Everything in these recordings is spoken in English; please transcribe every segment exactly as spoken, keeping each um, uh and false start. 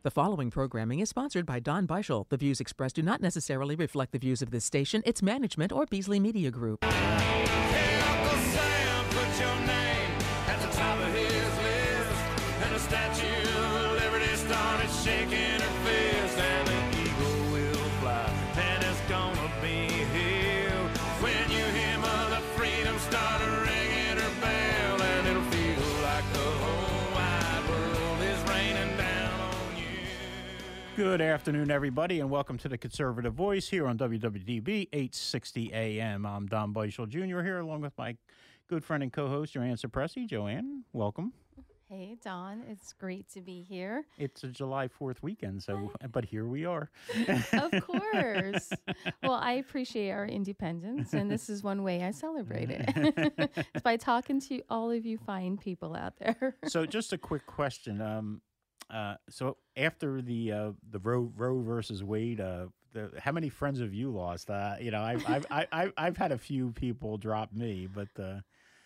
The following programming is sponsored by Don Beischel. The views expressed do not necessarily reflect the views of this station, its management, or Beasley Media Group. Hey, Uncle Sam, put your name at the top of his list. And the Statue of Liberty started shaking her fist. And an eagle will fly, and it's gonna be here. When you hear Mother Freedom start ringing her bell, and it'll feel like the whole wide world is raining down on you. Good afternoon, everybody, and welcome to the Conservative Voice here on W W D B eight sixty A M. I'm Don Beischel Junior here, along with my good friend and co-host, Joanne Suppressi. Joanne, welcome. Hey, Don. It's great to be here. It's a July fourth weekend, so but here we are. Of course. Well, I appreciate our independence, and this is one way I celebrate it. It's by talking to all of you fine people out there. So just a quick question. Um, uh, so after the uh, the Roe, Roe versus Wade, uh, the, how many friends have you lost? Uh, you know, I've, I've, I, I've, I've had a few people drop me, but... Uh,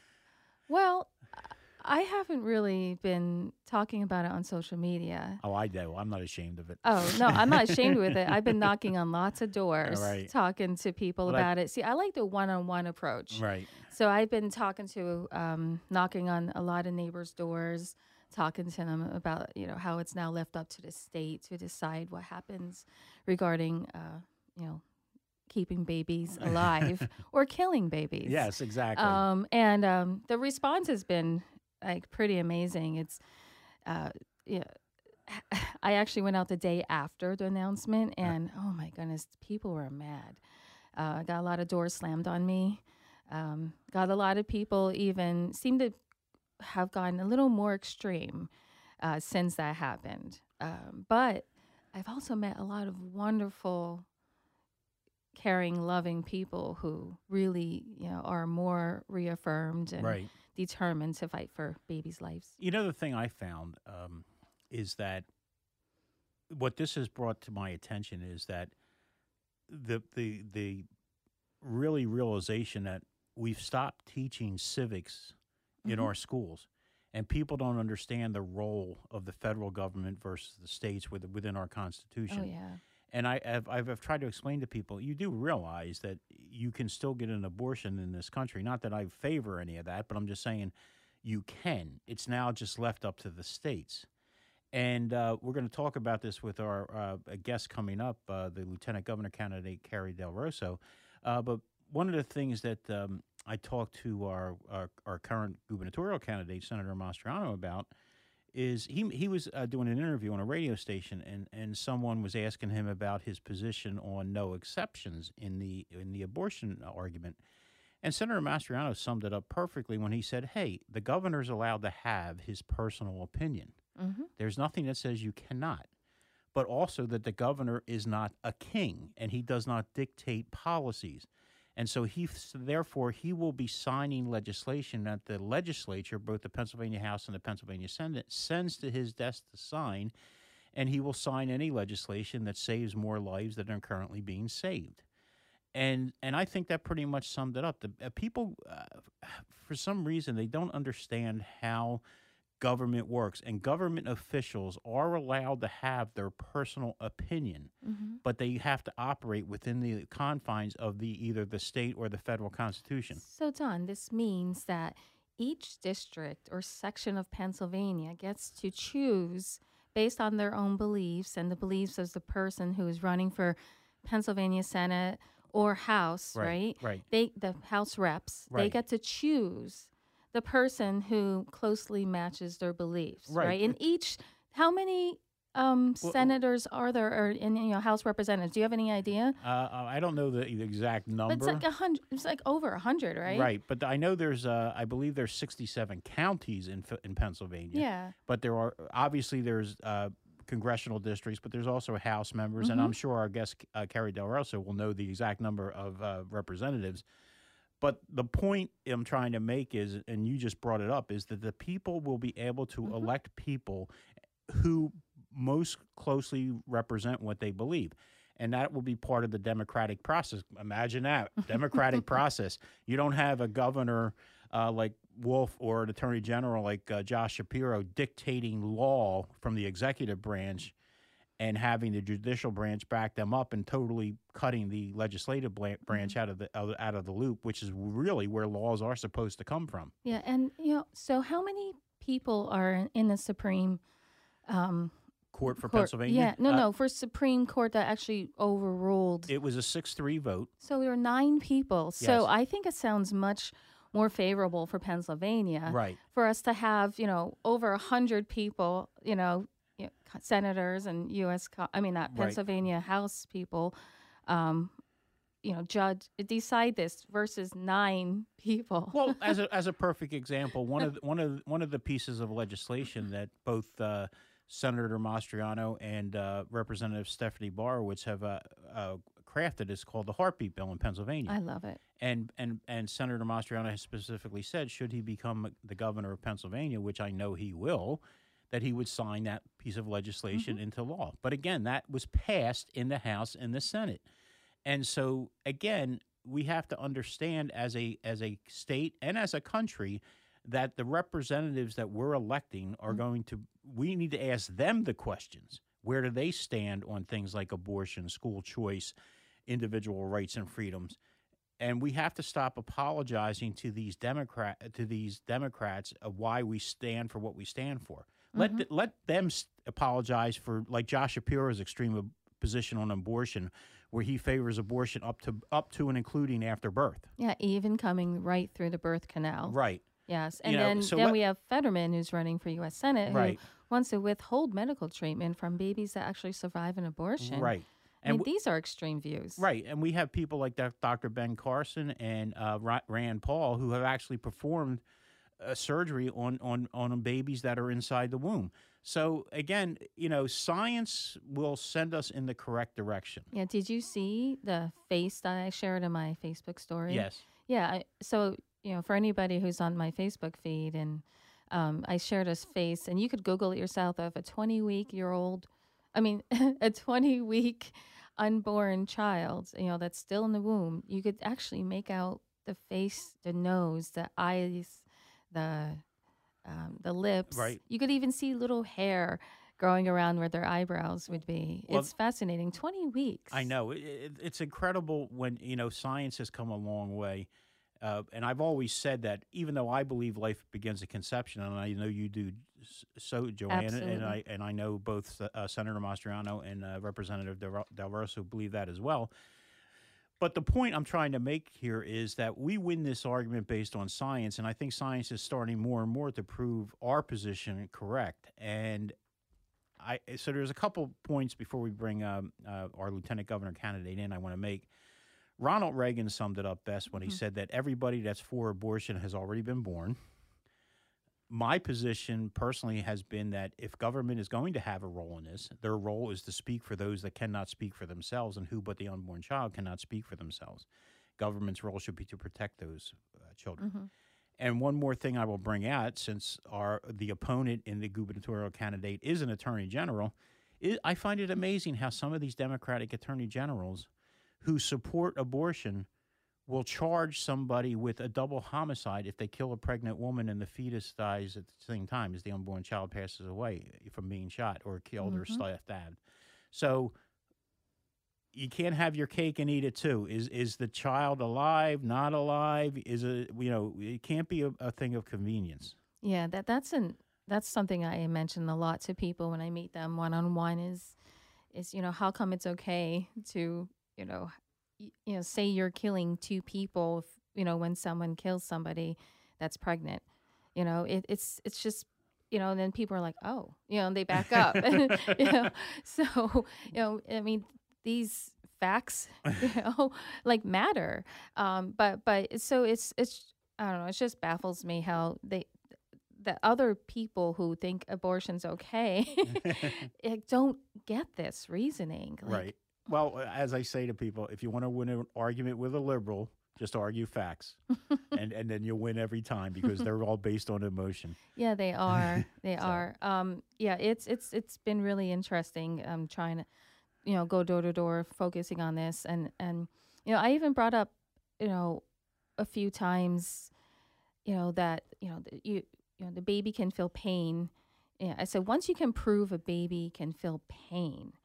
Well, I haven't really been talking about it on social media. oh, I do. I'm not ashamed of it. Oh, no, I'm not ashamed with it. I've been knocking on lots of doors, All right. talking to people Well, about I- it. See, I like the one-on-one approach. Right. So I've been talking to, um, knocking on a lot of neighbors' doors, talking to them about, you know, how it's now left up to the state to decide what happens regarding, uh, you know, keeping babies alive or killing babies. Yes, exactly. Um, and um, the response has been like pretty amazing. It's, uh, yeah, I actually went out the day after the announcement, and oh my goodness, people were mad. Uh, I got a lot of doors slammed on me. Um, got a lot of people even seem to have gotten a little more extreme uh, since that happened. Um, but I've also met a lot of wonderful, caring, loving people who really, you know, are more reaffirmed and Right. determined to fight for babies' lives. You know, the thing I found um, is that what this has brought to my attention is that the the the really realization that we've stopped teaching civics in Mm-hmm. our schools, and people don't understand the role of the federal government versus the states with, within our Constitution. Oh, yeah. And I have, I've, I've tried to explain to people, you do realize that you can still get an abortion in this country. Not that I favor any of that, but I'm just saying you can. It's now just left up to the states. And uh, we're going to talk about this with our uh, guest coming up, uh, the Lieutenant Governor candidate, Carrie Del Rosso. Uh, but one of the things that um, I talked to our, our, our current gubernatorial candidate, Senator Mastriano, about is he he was uh, doing an interview on a radio station, and, and someone was asking him about his position on no exceptions in the in the abortion argument. And Senator Mastriano summed it up perfectly when he said, hey, the governor's allowed to have his personal opinion. Mm-hmm. There's nothing that says you cannot. But also that the governor is not a king, and he does not dictate policies. And so he, so therefore, he will be signing legislation that the legislature, both the Pennsylvania House and the Pennsylvania Senate, sends to his desk to sign, and he will sign any legislation that saves more lives than are currently being saved. And and I think that pretty much summed it up. The uh, people, uh, for some reason, they don't understand how government works, and government officials are allowed to have their personal opinion, Mm-hmm. but they have to operate within the confines of the either the state or the federal constitution. So, Don, this means that each district or section of Pennsylvania gets to choose based on their own beliefs and the beliefs of the person who is running for Pennsylvania Senate or House, Right, right? right. They, the House reps, they Right. get to choose the person who closely matches their beliefs, Right. right? In each, how many um, Well, senators are there, or in you know House representatives? Do you have any idea? Uh, I don't know the, the exact number. But it's like a hundred. It's like over a hundred, right? Right, but I know there's, uh, I believe there's sixty-seven counties in F- in Pennsylvania. Yeah. But there are, obviously there's uh, congressional districts, but there's also House members, and Mhm. I'm sure our guest, uh, Carrie Del Rosso, will know the exact number of uh, representatives. But the point I'm trying to make is, and you just brought it up, is that the people will be able to Mhm. elect people who most closely represent what they believe. And that will be part of the democratic process. Imagine that, democratic process. You don't have a governor uh, like Wolf or an attorney general like uh, Josh Shapiro dictating law from the executive branch and having the judicial branch back them up and totally cutting the legislative bla- branch out of the out out of the loop, which is really where laws are supposed to come from. Yeah, and you know, so how many people are in the Supreme um, Court for Court? Pennsylvania? Yeah, no, Uh, no, for Supreme Court that actually overruled. It was a six three vote. So there are nine people. So Yes. I think it sounds much more favorable for Pennsylvania, Right. for us to have, you know, over a hundred people, you know, you know, co- senators and U S. Co- I mean, not Right. Pennsylvania House people, um, you know, judge decide this versus nine people. Well, as a as a perfect example, one of the, one of the, one of the pieces of legislation that both uh, Senator Mastriano and uh, Representative Stephanie Borowitz have uh, uh, crafted is called the Heartbeat Bill in Pennsylvania. I love it. And and and Senator Mastriano has specifically said, should he become the governor of Pennsylvania, which I know he will, that he would sign that piece of legislation Mm-hmm. into law. But again, that was passed in the House and the Senate. And so again, we have to understand as a as a state and as a country that the representatives that we're electing are Mm-hmm. going to we need to ask them the questions. Where do they stand on things like abortion, school choice, individual rights and freedoms? And we have to stop apologizing to these Democrat to these Democrats of why we stand for what we stand for. Let th- let them s- apologize for, like Josh Shapiro's extreme ab- position on abortion, where he favors abortion up to up to and including after birth. Yeah, even coming right through the birth canal. Right. Yes, and You know, then so then let- we have Fetterman, who's running for U S. Senate, who Right. wants to withhold medical treatment from babies that actually survive an abortion. Right. I mean, w- these are extreme views. Right, and we have people like Doc- Doctor Ben Carson and uh, Ra- Rand Paul who have actually performed uh, surgery on, on on babies that are inside the womb. So again, you know, science will send us in the correct direction. Yeah. Did you see the face that I shared in my Facebook story? Yes. Yeah. I, so you know, for anybody who's on my Facebook feed, and um, I shared his face, and you could Google it yourself, of a twenty week year old. I mean, a twenty week unborn child, you know, that's still in the womb. You could actually make out the face, the nose, the eyes, the um, the lips. Right. You could even see little hair growing around where their eyebrows would be. Well, it's fascinating. twenty weeks. I know. It, it, it's incredible when, you know, science has come a long way. Uh, and I've always said that even though I believe life begins at conception, and I know you do s- so, Joanna, and Absolutely. I and I know both uh, Senator Mastriano and uh, Representative Del, Del Rosso believe that as well. But the point I'm trying to make here is that we win this argument based on science, and I think science is starting more and more to prove our position correct. And I so there's a couple points before we bring um, uh, our lieutenant governor candidate in I want to make. Ronald Reagan summed it up best when he said that everybody that's for abortion has already been born. My position personally has been that if government is going to have a role in this, their role is to speak for those that cannot speak for themselves, and who but the unborn child cannot speak for themselves. Government's role should be to protect those uh, children. And one more thing I will bring out, since our the opponent in the gubernatorial candidate is an attorney general, is, I find it amazing how some of these Democratic attorney generals who support abortion will charge somebody with a double homicide if they kill a pregnant woman and the fetus dies at the same time as the unborn child passes away from being shot or killed or stabbed. So you can't have your cake and eat it too. Is is the child alive, not alive? Is it, you know, it can't be a, a thing of convenience. Yeah, that that's an that's something I mention a lot to people when I meet them one on one. Is is you know, how come it's okay to, you know, y- you know, say you're killing two people, if, you know, when someone kills somebody that's pregnant. You know, it, it's it's just, you know, and then people are like, oh, you know, and they back up. You know, so you know, I mean, these facts, you know, like matter. Um, but but it's- so it's it's I don't know. It just baffles me how they that other people who think abortion's okay like, don't get this reasoning. Like, Right. Well, uh, as I say to people, if you want to win an argument with a liberal, just argue facts, and and then you'll win every time because they're all based on emotion. Yeah, they are. They So- are. Um, yeah, it's it's it's been really interesting. Um, trying to, you know, go door to door, focusing on this, and and you know, I even brought up, you know, a few times, you know, that you know the, you you know the baby can feel pain. Yeah, I said once you can prove a baby can feel pain,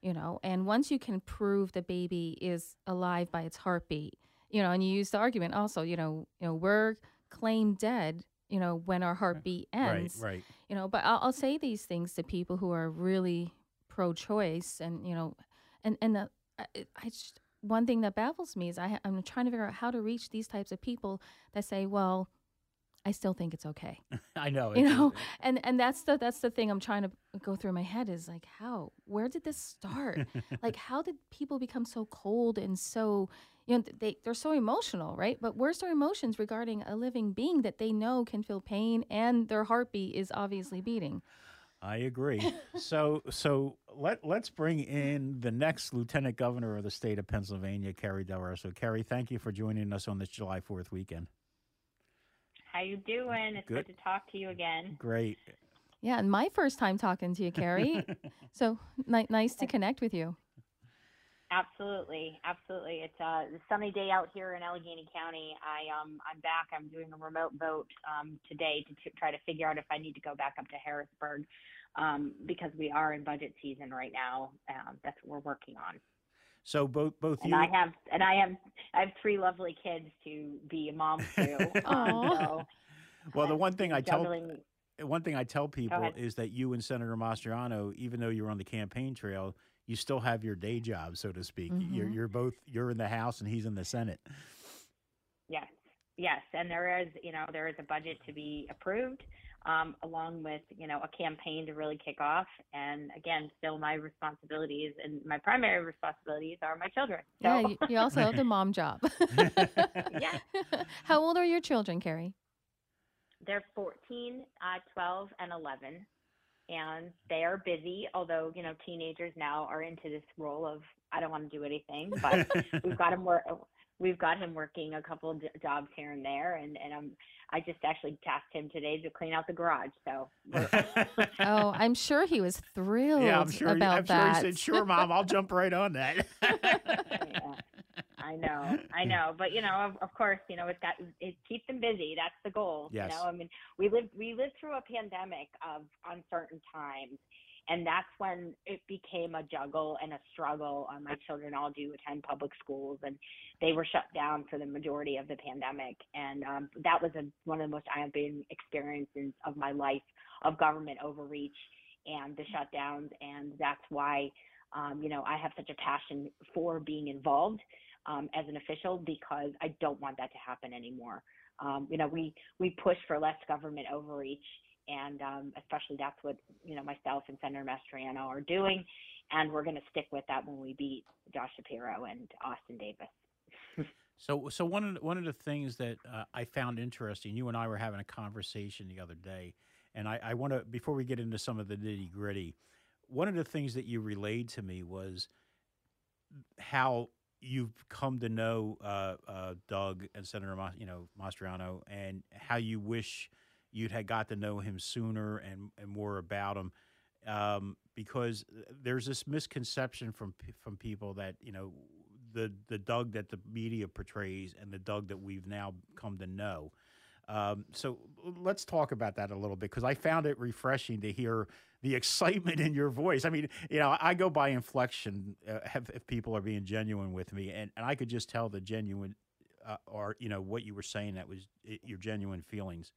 you know, and once you can prove the baby is alive by its heartbeat, you know, and you use the argument also, you know, you know, we're claimed dead, you know, when our heartbeat ends, Right, right. you know, but I'll, I'll say these things to people who are really pro-choice, and, you know, and, and the, I, I just, one thing that baffles me is I, I'm trying to figure out how to reach these types of people that say, well, I still think it's okay. I know. You it's- know, and and that's the that's the thing I'm trying to go through my head is like, how, where did this start? Like, how did people become so cold and so, you know, they they're so emotional, right? But where's their emotions regarding a living being that they know can feel pain and their heartbeat is obviously beating? I agree. so so let let's bring in the next Lieutenant Governor of the state of Pennsylvania, Kerry Del Rosso. Kerry, thank you for joining us on this July fourth weekend. How you doing? It's Good. good to talk to you again. Great. Yeah, and my first time talking to you, Carrie. So ni- nice to connect with you. Absolutely, absolutely. It's a sunny day out here in Allegheny County. I um I'm back. I'm doing a remote vote um today to t- try to figure out if I need to go back up to Harrisburg, um because we are in budget season right now. Um, that's what we're working on. So both both And you I have and I have I have three lovely kids to be a mom to. um, Aw. so well, the one thing I tell juggling. one thing I tell people ahead. is that you and Senator Mastriano, even though you're on the campaign trail, you still have your day job, so to speak. You're Mhm. you're both you're in the House and he's in the Senate. Yes, yes, and there is, you know, there is a budget to be approved, um, along with, you know, a campaign to really kick off. And again, still my responsibilities and my primary responsibilities are my children. So, Yeah, you, you also have the mom job. yeah, How old are your children, Carrie? they're fourteen, uh, twelve, and eleven, and they are busy. Although, you know, teenagers now are into this role of I don't want to do anything, but we've got him work. We've got him working a couple of j- jobs here and there, and and I'm I just actually tasked him today to clean out the garage. So we're, Oh, I'm sure he was thrilled yeah, I'm sure. he- about I'm sure that. he said, "Sure, Mom, I'll jump right on that." yeah, I know, I know, but you know, of, of course, you know, it's got it keeps them busy. That's the goal. Yes. You know, I mean, we lived we lived through a pandemic of uncertain times, and that's when it became a juggle and a struggle. Um, my children all do attend public schools, and they were shut down for the majority of the pandemic, and um, that was a, one of the most eye-opening experiences of my life of government overreach and the shutdowns, and that's why, um, you know, I have such a passion for being involved um, as an official, because I don't want that to happen anymore. Um, you know, we, we push for less government overreach, and um, especially that's what, you know, myself and Senator Mastriano are doing, and we're going to stick with that when we beat Josh Shapiro and Austin Davis. So, so one of the, one of the things that uh, I found interesting, you and I were having a conversation the other day, and I, I want to, before we get into some of the nitty gritty, one of the things that you relayed to me was how you've come to know uh, uh, Doug and Senator, Ma, you know, Mastriano, and how you wish you'd had got to know him sooner and, and more about him. Um, because there's this misconception from from people that, you know, the the Doug that the media portrays and the Doug that we've now come to know. Um, so let's talk about that a little bit, because I found it refreshing to hear the excitement in your voice. I mean, you know, I go by inflection uh, if, if people are being genuine with me, and, and I could just tell the genuine uh, or, you know, what you were saying, that was uh, your genuine feelings.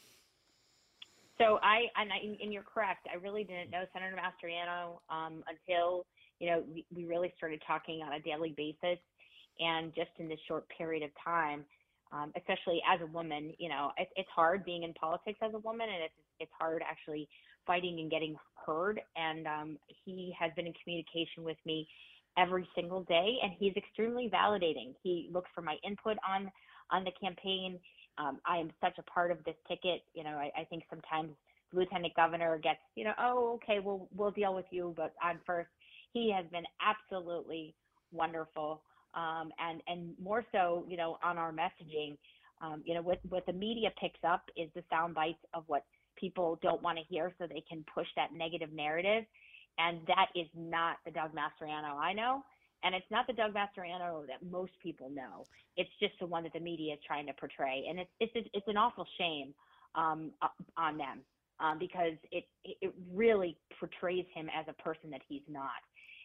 So I, and, I, and you're correct. I really didn't know Senator Mastriano um, until, you know, we, we really started talking on a daily basis. And just in this short period of time, um, especially as a woman, you know, it, it's hard being in politics as a woman, and it's, it's hard actually fighting and getting heard. And um, he has been in communication with me every single day, and he's extremely validating. He looks for my input on, on the campaign. Um, I am such a part of this ticket. You know, I, I think sometimes the lieutenant governor gets, you know, oh, okay, we'll we'll deal with you, but I'm first. He has been absolutely wonderful, um, and and more so, you know, on our messaging. Um, you know, what what the media picks up is the sound bites of what people don't want to hear, so they can push that negative narrative, and that is not the Doug Mastriano I know. And it's not the Doug Mastriano that most people know. It's just the one that the media is trying to portray, and it's it's it's an awful shame um, on them um, because it it really portrays him as a person that he's not.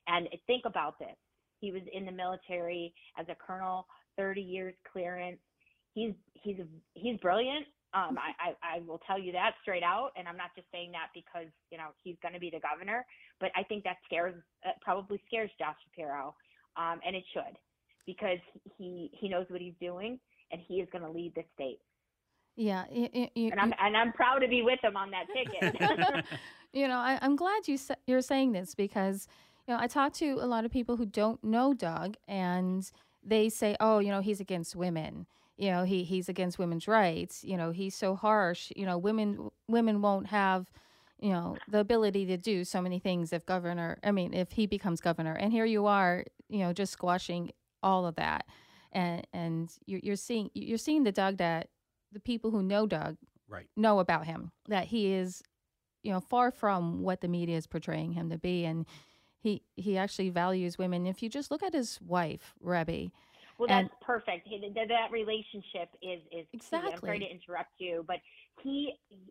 And think about this. He was in the military as a colonel, thirty years clearance. He's he's he's brilliant. Um, I, I, I will tell you that straight out, and I'm not just saying that because, you know, he's going to be the governor, but I think that scares, uh, probably scares Josh Shapiro, um, and it should, because he he knows what he's doing, and he is going to lead the state. Yeah, you, you, and I'm and I'm proud to be with him on that ticket. You know, I, I'm glad you sa- you're saying this because, you know, I talk to a lot of people who don't know Doug, and they say, oh, you know, he's against women. You know, he he's against women's rights. You know, he's so harsh. You know, women women won't have, you know, the ability to do so many things if governor. I mean, if he becomes governor. And here you are, you know, just squashing all of that, and and you're you're seeing you're seeing the Doug that the people who know Doug right. know about him, that he is, you know, far from what the media is portraying him to be, and he he actually values women. If you just look at his wife, Rebbe. Well, and, that's perfect. He, that, that relationship is is exactly. key. I'm sorry to interrupt you, but he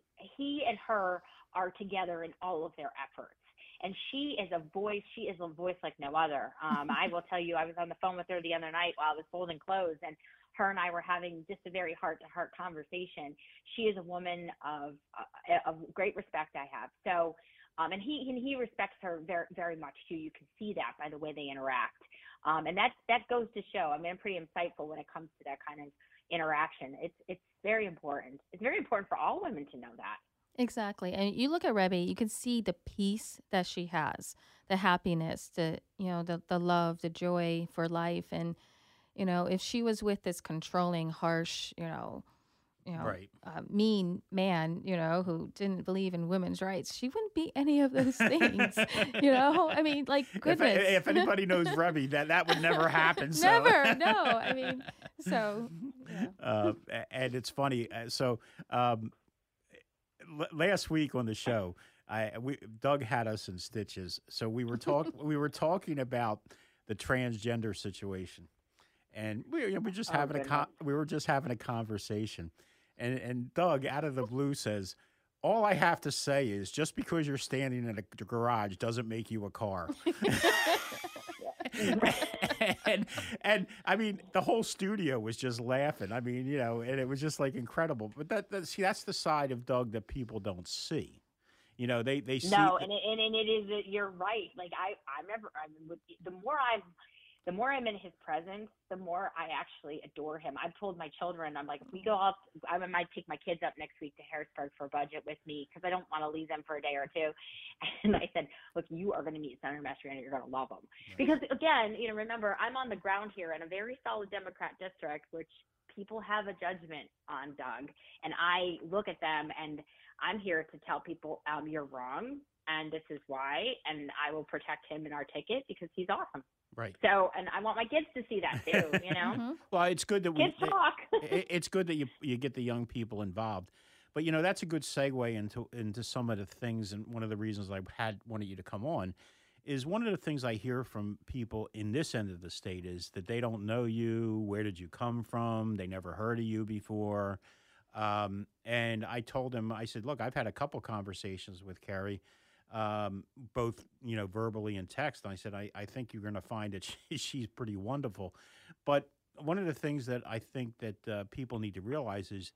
he and her are together in all of their efforts, and she is a voice. She is a voice like no other. Um, I will tell you, I was on the phone with her the other night while I was folding clothes, and her and I were having just a very heart-to-heart conversation. She is a woman of uh, of great respect. I have so. Um, and he and he respects her very very much too. You can see that by the way they interact, um, and that that goes to show. I mean, I'm pretty insightful when it comes to that kind of interaction. It's it's very important. It's very important for all women to know that. Exactly, and you look at Rebbe, you can see the peace that she has, the happiness, the you know the the love, the joy for life, and you know if she was with this controlling, harsh, you know. you know, right. uh, mean man, you know, who didn't believe in women's rights, she wouldn't be any of those things, you know? I mean, like, goodness. If, if anybody knows Rebbe, that, that would never happen. So. Never, no. I mean, so, yeah. Uh, and it's funny. So um, l- last week on the show, I we Doug had us in stitches. So we were talk we were talking about the transgender situation, and we you know, we just Oh, having a goodness. con- we were just having a conversation. And and Doug, out of the blue, says, all I have to say is just because you're standing in a garage doesn't make you a car. and, and, I mean, the whole studio was just laughing. I mean, you know, and it was just, like, incredible. But that, that see, that's the side of Doug that people don't see. You know, they, they see. No, and it, and, and it is, you're right. Like, I, I remember, I mean, the more I've, the more I'm in his presence, the more I actually adore him. I've told my children, I'm like, if we go up, I might take my kids up next week to Harrisburg for a budget with me because I don't want to leave them for a day or two. And I said, look, you are going to meet Senator Mastriani. You're going to love him. Right. Because, again, you know, remember, I'm on the ground here in a very solid Democrat district, which people have a judgment on Doug. And I look at them, and I'm here to tell people, um, you're wrong, and this is why, and I will protect him in our ticket because he's awesome. Right. So, and I want my kids to see that too, you know? Mm-hmm. Well, it's good that we, kids talk. it, it's good that you, you get the young people involved. But, you know, that's a good segue into, into some of the things. And one of the reasons I had wanted you to come on is one of the things I hear from people in this end of the state is that they don't know you. Where did you come from? They never heard of you before. Um, and I told them, I said, look, I've had a couple conversations with Carrie, um, both, you know, verbally and text. And I said, I, I think you're going to find that she, she's pretty wonderful. But one of the things that I think that uh, people need to realize is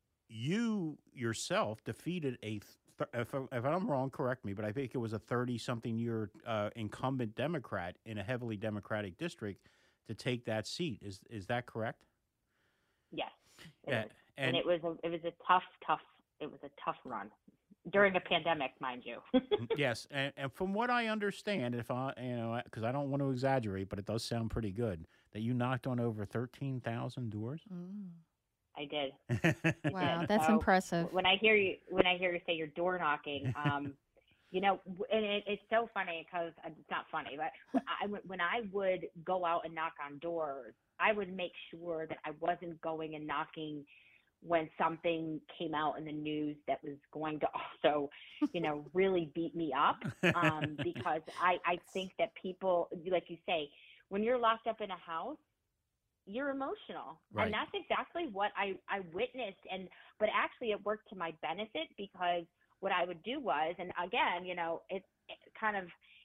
you yourself defeated a, th- if, if I'm wrong, correct me, but I think it was a thirty-something year uh, incumbent Democrat in a heavily Democratic district to take that seat. Is is that correct? Yes. It Yeah, is. and- And, it was a, it was a tough, tough, it was a tough run during a pandemic, mind you. Yes, and, and from what I understand, if I, you know, because I don't want to exaggerate, but it does sound pretty good that you knocked on over thirteen thousand doors. Mm. I did. I Wow, did. that's So impressive. When I hear you, when I hear you say you're door knocking, um, you know, w- and it, it's so funny because it's not funny, but when I, would- when I would go out and knock on doors, I would make sure that I wasn't going and knocking when something came out in the news that was going to also, you know, really beat me up. Um, because I, I think that people, like you say, when you're locked up in a house, you're emotional. Right. And that's exactly what I, I witnessed. And, but actually it worked to my benefit because what I would do was, and again, you know, it, it kind of,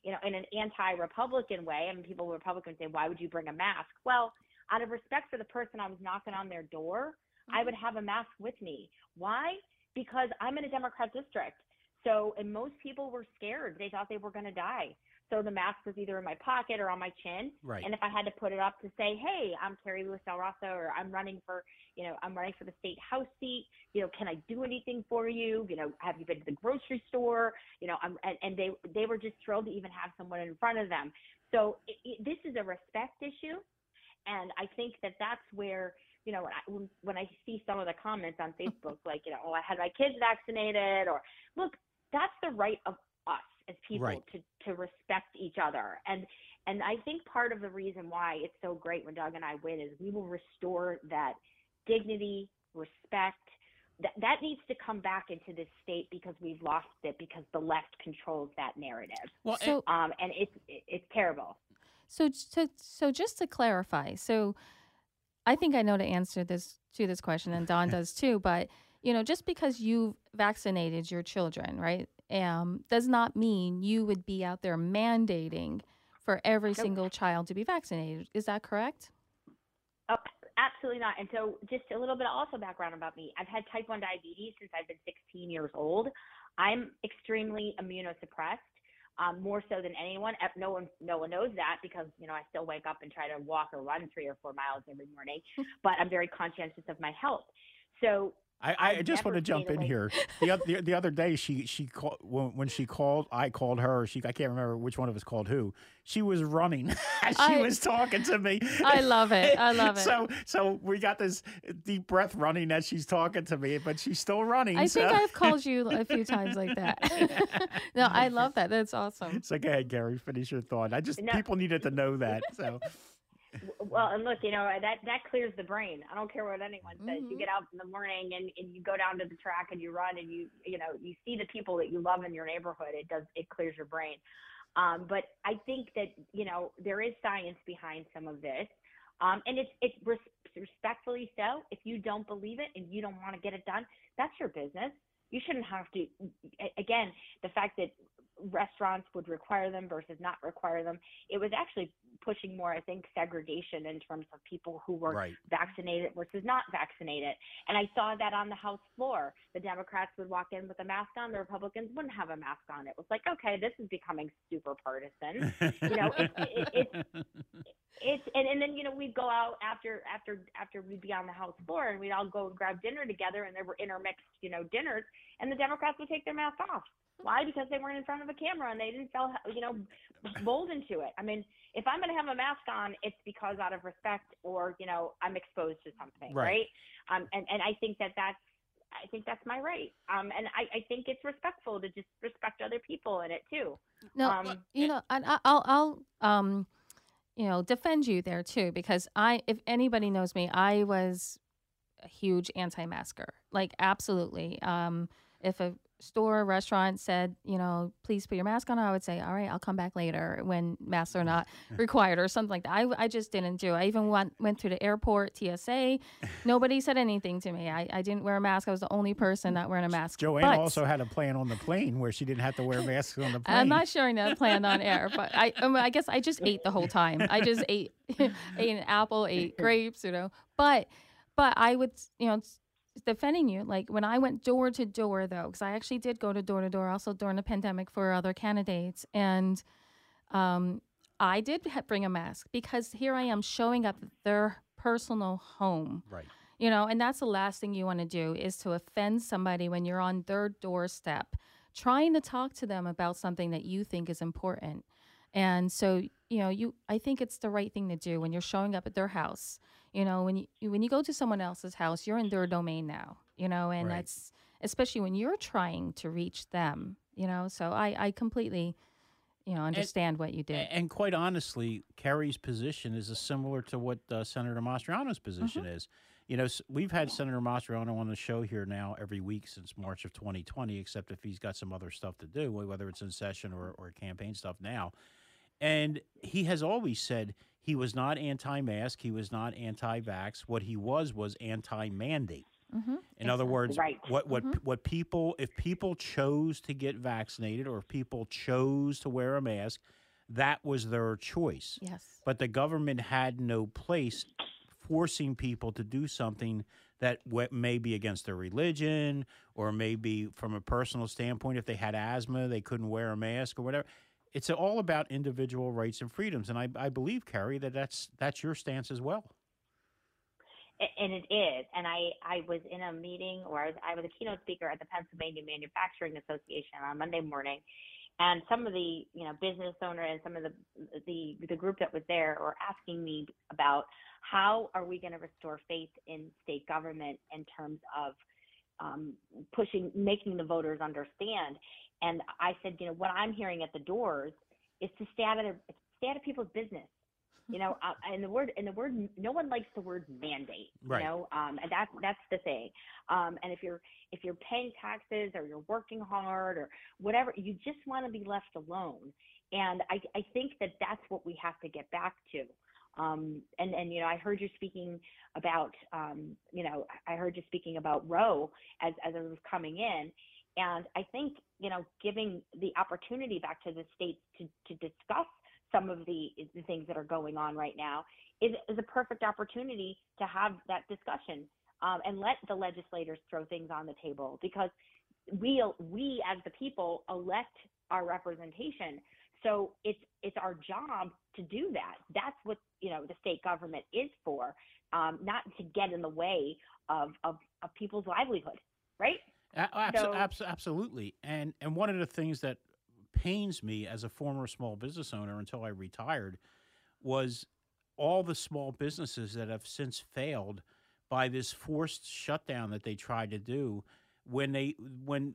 you know, in an anti-Republican way. I mean, people Republicans say, why would you bring a mask? Well, out of respect for the person I was knocking on their door, mm-hmm. I would have a mask with me. Why? Because I'm in a Democrat district. So, and most people were scared. They thought they were going to die. So the mask was either in my pocket or on my chin. Right. And if I had to put it up to say, hey, I'm Carrie Lewis Del Rosso, or I'm running for, you know, I'm running for the state House seat, you know, can I do anything for you? You know, have you been to the grocery store? You know, I'm, and, and they, they were just thrilled to even have someone in front of them. So it, it, this is a respect issue. And I think that that's where, you know, when I, when, when I see some of the comments on Facebook, like, you know, oh, I had my kids vaccinated, or look, that's the right of us as people right. to, to respect each other. And and I think part of the reason why it's so great when Doug and I win is we will restore that dignity, respect. That that needs to come back into this state because we've lost it because the left controls that narrative. Well, so, um, and it's it's terrible. So, so so just to clarify, so I think I know the answer this to this question, and Don does too. But you know, just because you've vaccinated your children, right? Um, does not mean you would be out there mandating for every single child to be vaccinated. Is that correct? Oh, absolutely not. And so just a little bit also background about me. I've had type one diabetes since I've been sixteen years old. I'm extremely immunosuppressed, um, more so than anyone. No one, no one knows that because, you know, I still wake up and try to walk or run three or four miles every morning, but I'm very conscientious of my health. So I, I just want to jump in here. The other, the, the other day, she she called when, when she called. I called her. She I can't remember which one of us called who. She was running as she I, was talking to me. I love it. I love it. So so we got this deep breath running as she's talking to me, but she's still running. I so. think I've called you a few times like that. No, I love that. That's awesome. So go ahead, Gary. Finish your thought. I just no. people needed to know that. So. Well, and look, you know, that, that clears the brain. I don't care what anyone says. Mm-hmm. You get out in the morning and, and you go down to the track and you run and you, you know, you see the people that you love in your neighborhood. It does, it clears your brain. Um, but I think that, you know, there is science behind some of this. Um, and it's, it's res- respectfully so. If you don't believe it and you don't want to get it done, that's your business. You shouldn't have to, again, the fact that restaurants would require them versus not require them, it was actually pushing more, I think, segregation in terms of people who were right. vaccinated versus not vaccinated. And I saw that on the House floor. The Democrats would walk in with a mask on, the Republicans wouldn't have a mask on. It was like, okay, this is becoming super partisan. You know, it, it, it, it, it's and, and then, you know, we'd go out after after after we'd be on the House floor and we'd all go and grab dinner together, and there were intermixed, you know, dinners, and the Democrats would take their mask off. Why? Because they weren't in front of a camera and they didn't feel, you know, bolden to it. I mean, if I'm going to have a mask on, it's because out of respect or, you know, I'm exposed to something, right? right? Um, and, and I think that that's, I think that's my right. Um, and I, I think it's respectful to just respect other people in it too. No, um, you know, and I, I'll, I'll, um, you know, defend you there too, because I, if anybody knows me, I was a huge anti-masker, like absolutely. Um, if a store, restaurant said, you know, please put your mask on, I would say, all right, I'll come back later when masks are not required or something like that. I, I just didn't do. I even went went to the airport, T S A. Nobody said anything to me. I, I didn't wear a mask. I was the only person not wearing a mask. Joanne but, also had a plan on the plane where she didn't have to wear masks on the plane. I'm not sharing that plan on air, but I I, mean, I guess I just ate the whole time. I just ate ate an apple, ate grapes, you know. But but I would, you know, defending you, like when I went door to door though, because I actually did go to door to door also during the pandemic for other candidates, and um, I did ha- bring a mask because here I am showing up at their personal home, right? You know, and that's the last thing you want to do is to offend somebody when you're on their doorstep, trying to talk to them about something that you think is important. And so, you know, you I think it's the right thing to do when you're showing up at their house. You know, when you when you go to someone else's house, you're in their domain now, you know, and right. that's especially when you're trying to reach them, you know. So I, I completely, you know, understand and, what you did. And quite honestly, Kerry's position is similar to what uh, Senator Mastriano's position mm-hmm. is. You know, we've had Senator Mastriano on the show here now every week since March of twenty twenty, except if he's got some other stuff to do, whether it's in session or, or campaign stuff now. And he has always said he was not anti-mask. He was not anti-vax. What he was was anti-mandate. Mm-hmm. In other words, Right. what what Mhm. what people if people chose to get vaccinated or if people chose to wear a mask, that was their choice. Yes. But the government had no place forcing people to do something that w- may be against their religion or maybe from a personal standpoint. If they had asthma, they couldn't wear a mask or whatever. It's all about individual rights and freedoms, and I, I believe, Carrie, that that's that's your stance as well. A- And it is. And I, I was in a meeting, or I was, I was a keynote speaker at the Pennsylvania Manufacturing Association on Monday morning, and some of the, you know, business owner and some of the the the group that was there were asking me about how are we going to restore faith in state government in terms of um, pushing, making the voters understand. And I said, you know, what I'm hearing at the doors is to stay out of their, stay out of people's business. You know, uh, and the word, and the word, no one likes the word mandate. Right. You know, um, and that's that's the thing. Um, and if you're if you're paying taxes or you're working hard or whatever, you just want to be left alone. And I I think that that's what we have to get back to. Um, and and you know, I heard you speaking about, um, you know, I heard you speaking about Roe as as it was coming in. And I think, you know, giving the opportunity back to the states to, to discuss some of the, the things that are going on right now is, is a perfect opportunity to have that discussion um, and let the legislators throw things on the table, because we, we as the people elect our representation. So it's, it's our job to do that. That's what, you know, the state government is for, um, not to get in the way of, of, of people's livelihood, right? A- So- abso- abso- absolutely. And and one of the things that pains me as a former small business owner until I retired was all the small businesses that have since failed by this forced shutdown that they tried to do when they when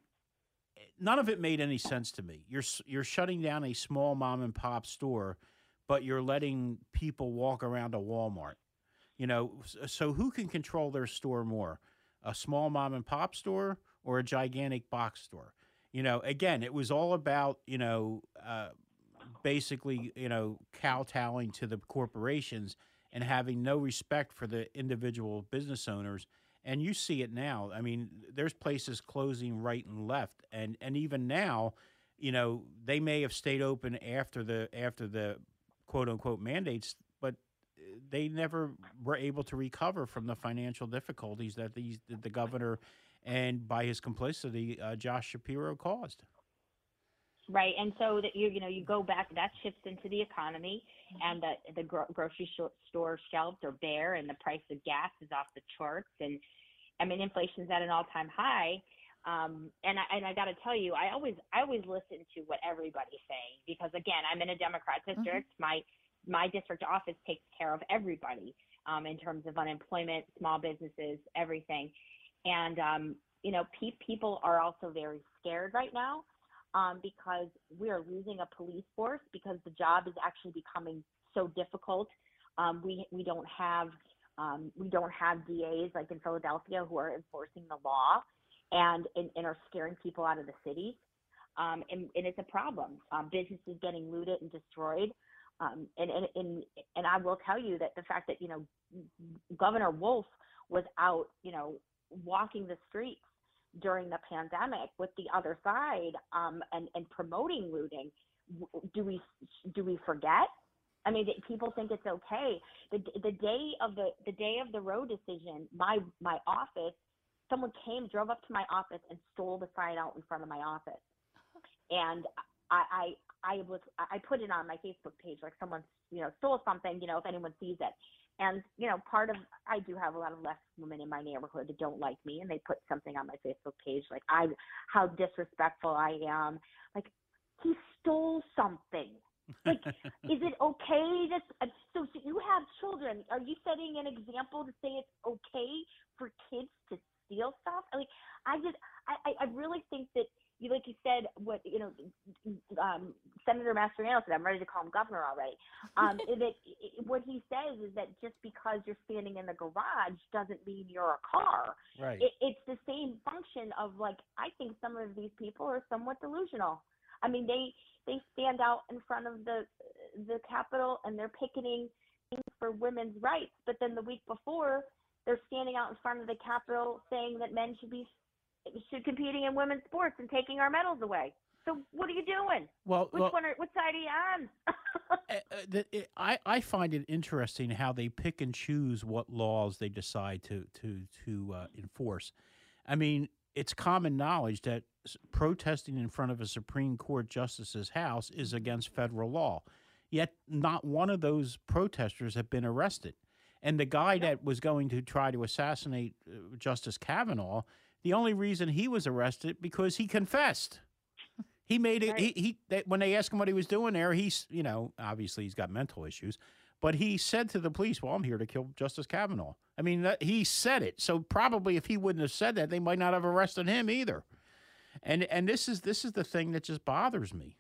none of it made any sense to me. You're s- you're shutting down a small mom and pop store, but you're letting people walk around a Walmart. You know, s- so who can control their store more? A small mom and pop store or a gigantic box store? You know, again, it was all about, you know, uh, basically, you know, kowtowing to the corporations and having no respect for the individual business owners. And you see it now. I mean, there's places closing right and left. And, and even now, you know, they may have stayed open after the after the quote unquote mandates, but they never were able to recover from the financial difficulties that these that the governor and by his complicity, uh, Josh Shapiro caused. Right, and so that you you know you go back, that shifts into the economy, and the the gro- grocery sh- store shelves are bare, and the price of gas is off the charts, and I mean inflation's at an all time high. Um, and I and I got to tell you, I always I always listen to what everybody's saying, because again, I'm in a Democrat district. My my district office takes care of everybody um, in terms of unemployment, small businesses, everything. And, um, you know, pe- people are also very scared right now um, because we are losing a police force, because the job is actually becoming so difficult. Um, we we don't have um, we don't have D As like in Philadelphia who are enforcing the law and and, and are scaring people out of the cities. Um, and, and it's a problem. Um, businesses getting looted and destroyed. Um, and, and, and, and I will tell you that the fact that, you know, Governor Wolf was out, you know, walking the streets during the pandemic with the other side um, and, and promoting looting, do we do we forget? I mean, people think it's okay. The the day of the the day of the Roe decision, my my office, someone came, drove up to my office and stole the sign out in front of my office, and I. I I was I put it on my Facebook page, like someone, you know, stole something, you know, if anyone sees it. And, you know, part of, I do have a lot of left women in my neighborhood that don't like me, and they put something on my Facebook page, like I, how disrespectful I am. Like, he stole something. Like, is it okay to, so, so you have children. Are you setting an example to say it's okay for kids to steal stuff? I mean, I just, I, I really think that, you like you said, what you know, um, Senator Mastriano said. I'm ready to call him governor already. Um, that what he says is that just because you're standing in the garage doesn't mean you're a car. Right. It, it's the same function of, like, I think some of these people are somewhat delusional. I mean, they they stand out in front of the the Capitol and they're picketing things for women's rights, but then the week before they're standing out in front of the Capitol saying that men should be should competing in women's sports and taking our medals away. So what are you doing? Well, Which well, one? Are, what side are you on? uh, uh, the, it, I I find it interesting how they pick and choose what laws they decide to to to uh, enforce. I mean, it's common knowledge that s- protesting in front of a Supreme Court justice's house is against federal law. Yet not one of those protesters have been arrested. And the guy that was going to try to assassinate uh, Justice Kavanaugh, the only reason he was arrested because he confessed. He made it. Right. He, he they, when they asked him what he was doing there, he's you know obviously he's got mental issues, but he said to the police, "Well, I'm here to kill Justice Kavanaugh." I mean, that, he said it. So probably if he wouldn't have said that, they might not have arrested him either. And and this is this is the thing that just bothers me.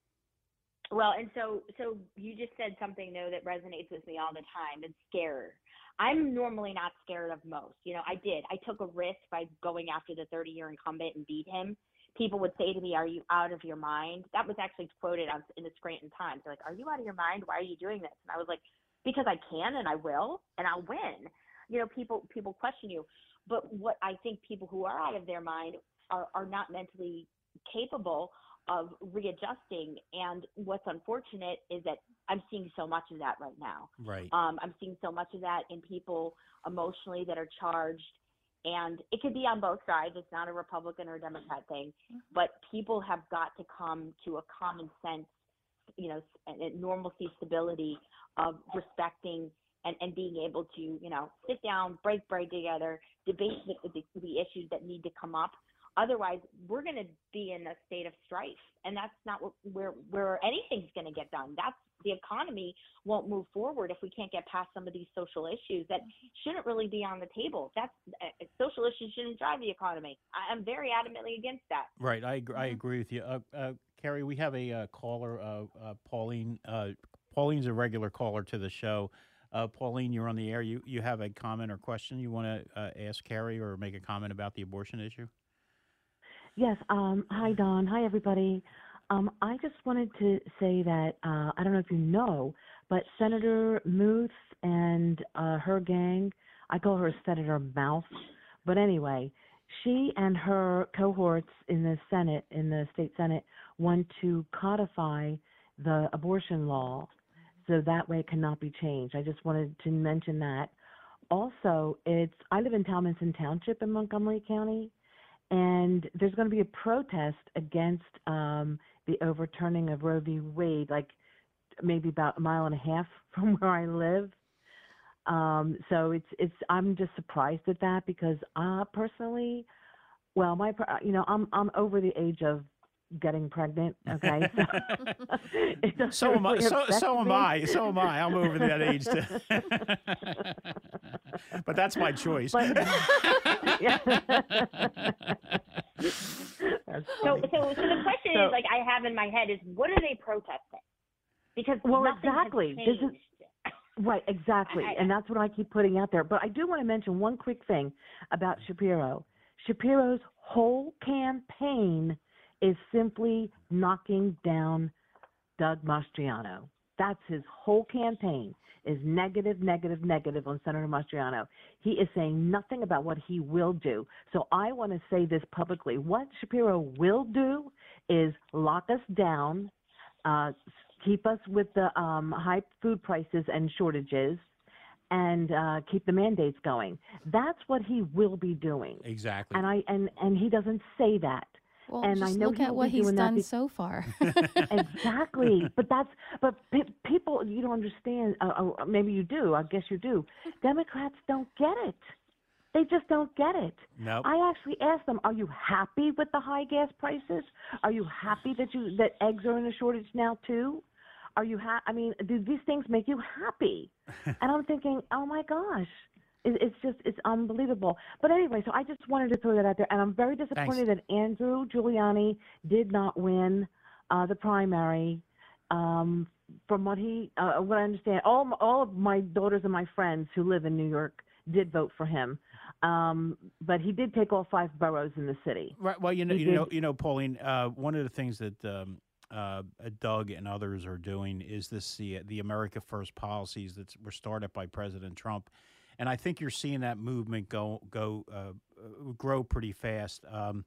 Well, and so so you just said something though that resonates with me all the time. It's scared. I'm normally not scared of most. You know, I did. I took a risk by going after the thirty-year incumbent and beat him. People would say to me, "Are you out of your mind?" That was actually quoted on, in the Scranton Times. They're like, "Are you out of your mind? Why are you doing this?" And I was like, "Because I can and I will and I'll win." You know, people people question you, but what I think people who are out of their mind are are not mentally capable of readjusting. And what's unfortunate is that I'm seeing so much of that right now. Right. Um, I'm seeing so much of that in people emotionally that are charged. And it could be on both sides. It's not a Republican or a Democrat thing. Mm-hmm. But people have got to come to a common sense, you know, and normalcy, stability of respecting and, and being able to, you know, sit down, break bread together, debate the, the, the issues that need to come up. Otherwise, we're going to be in a state of strife, and that's not what, where where anything's going to get done. That's the economy won't move forward if we can't get past some of these social issues that shouldn't really be on the table. That's uh, social issues shouldn't drive the economy. I, I'm very adamantly against that. Right. I agree, I agree with you. Uh, uh, Carrie, we have a uh, caller, uh, uh, Pauline. Uh, Pauline's a regular caller to the show. Uh, Pauline, you're on the air. You you have a comment or question you want to uh, ask Carrie or make a comment about the abortion issue? Yes. Um, hi, Don. Hi, everybody. Um, I just wanted to say that uh, I don't know if you know, but Senator Muth and uh, her gang, I call her Senator Mouth, but anyway, she and her cohorts in the Senate, in the state Senate, want to codify the abortion law so that way it cannot be changed. I just wanted to mention that. Also, it's I live in Talminson Township in Montgomery County, and there's going to be a protest against um, the overturning of Roe v. Wade, like maybe about a mile and a half from where I live. Um, so it's it's. I'm just surprised at that because uh, personally, well, my you know I'm I'm over the age of getting pregnant. Okay, so it doesn't So am I. really So, affect so am me. I. So am I. I'm over that age too. But that's my choice. But, yeah. That's So, funny. so, so the question So- is, like I have in my head, is what are they protesting? Because Well, nothing exactly. has This is- changed. Right, exactly. I- And that's what I keep putting out there. But I do want to mention one quick thing about Shapiro. Shapiro's whole campaign is simply knocking down Doug Mastriano. That's his whole campaign is negative, negative, negative on Senator Mastriano. He is saying nothing about what he will do. So I want to say this publicly. What Shapiro will do is lock us down, uh, keep us with the um, high food prices and shortages, and uh, keep the mandates going. That's what he will be doing. Exactly. And I and, and he doesn't say that. Well, And I just know look he at will what be he's doing that done be- so far. Exactly. But that's but pe- people you don't understand. Uh, or maybe you do. I guess you do. Democrats don't get it. They just don't get it. Nope. I actually asked them, "Are you happy with the high gas prices? Are you happy that you that eggs are in a shortage now too? Are you ha- I mean, do these things make you happy?" And I'm thinking, "Oh my gosh." It- It's just, it's unbelievable. But anyway, so I just wanted to throw that out there. And I'm very disappointed that Andrew Giuliani did not win uh, the primary. Um, from what he, uh, what I understand, all, m- all of my daughters and my friends who live in New York did vote for him. Um, but he did take all five boroughs in the city. Right. Well, you know, He you know, did- you know, Pauline. Uh, one of the things that um, uh, Doug and others are doing is this the the America First policies that were started by President Trump, and I think you're seeing that movement go go uh, uh, grow pretty fast. Um,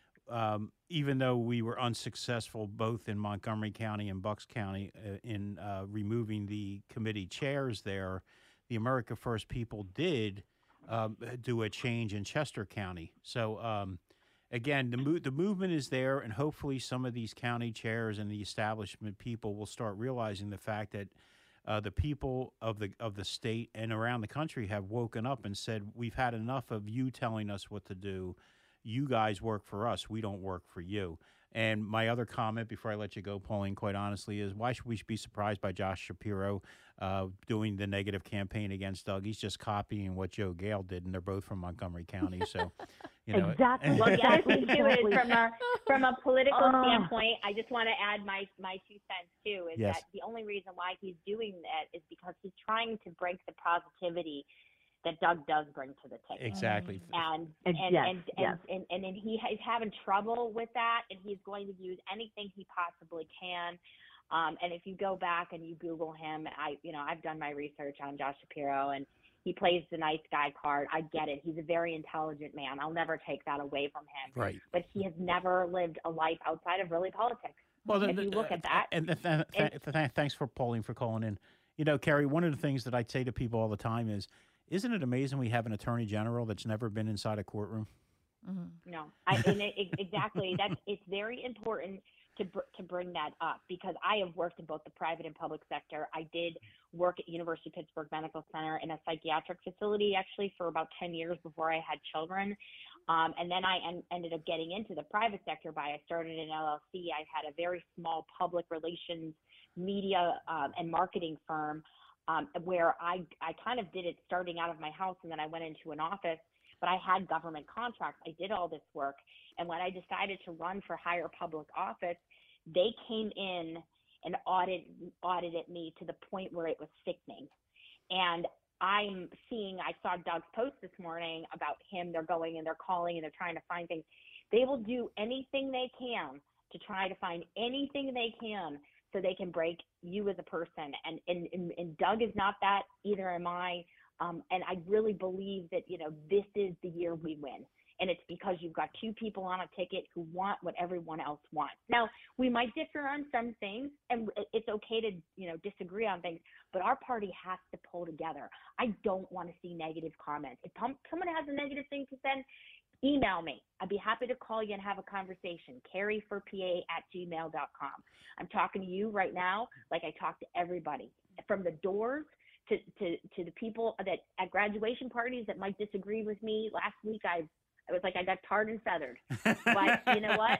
um, even though we were unsuccessful both in Montgomery County and Bucks County uh, in uh, removing the committee chairs there, the America First people did um, do a change in Chester County. So. Um, Again, the mo- the movement is there, and hopefully some of these county chairs and the establishment people will start realizing the fact that uh, the people of the of the state and around the country have woken up and said, we've had enough of you telling us what to do. You guys work for us. We don't work for you. And my other comment before I let you go, Pauline, quite honestly, is why should we be surprised by Josh Shapiro uh, doing the negative campaign against Doug? He's just copying what Joe Gale did, and they're both from Montgomery County. So, you know, exactly. Well, the other thing too is Exactly. from a from a political Uh. standpoint, I just want to add my my two cents too. Is Yes. that the only reason why he's doing that is because he's trying to break the positivity that Doug does bring to the table. exactly. And And and, yes, and, yes. and, and and he is having trouble with that, and he's going to use anything he possibly can. Um, and if you go back and you Google him, I you know I've done my research on Josh Shapiro, and he plays the nice guy card. I get it. He's a very intelligent man. I'll never take that away from him. Right. But he has never lived a life outside of really politics. Well, if you look at that, and th- th- th- th- th- thanks for Pauline for calling in. You know, Carrie, one of the things that I say to people all the time is, isn't it amazing we have an attorney general that's never been inside a courtroom? Mm-hmm. No, I and it, it, exactly. That's it's very important to br- to bring that up because I have worked in both the private and public sector. I did work at University of Pittsburgh Medical Center in a psychiatric facility actually for about ten years before I had children, um, and then I en- ended up getting into the private sector by I started an L L C. I had a very small public relations, media, um, and marketing firm um, where I I kind of did it starting out of my house, and then I went into an office. But I had government contracts. I did all this work. And when I decided to run for higher public office, they came in and audit, audited me to the point where it was sickening. And I'm seeing, I saw Doug's post this morning about him. They're going and they're calling and they're trying to find things. They will do anything they can to try to find anything they can so they can break you as a person. And, and, and, and Doug is not that, either am I. Um, and I really believe that, you know, this is the year we win. And it's because you've got two people on a ticket who want what everyone else wants. Now, we might differ on some things, and it's okay to, you know, disagree on things, but our party has to pull together. I don't want to see negative comments. If someone has a negative thing to send, email me. I'd be happy to call you and have a conversation. Carrie for P A at gmail dot com. I'm talking to you right now like I talk to everybody, from the doors To, to, to the people that at graduation parties that might disagree with me. Last week, I, I was like, I got tarred and feathered. But you know what?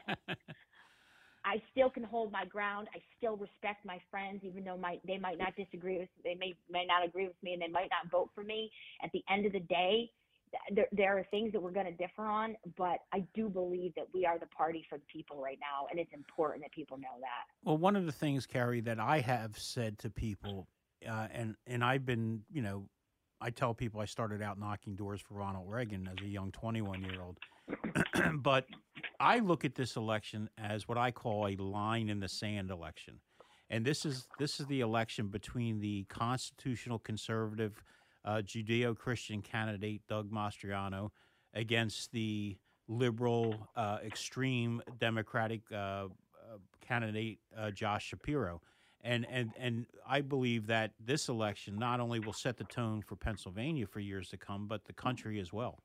I still can hold my ground. I still respect my friends, even though my, they might not disagree with, they may, may not agree with me, and they might not vote for me. At the end of the day, there, there are things that we're going to differ on, but I do believe that we are the party for the people right now, and it's important that people know that. Well, one of the things, Carrie, that I have said to people, Uh, and, and I've been, you know, I tell people I started out knocking doors for Ronald Reagan as a young twenty-one-year-old. But I look at this election as what I call a line in the sand election. And this is this is the election between the constitutional conservative uh, Judeo-Christian candidate, Doug Mastriano, against the liberal, uh, extreme Democratic uh, uh, candidate, uh, Josh Shapiro. And, and and I believe that this election not only will set the tone for Pennsylvania for years to come, but the country as well.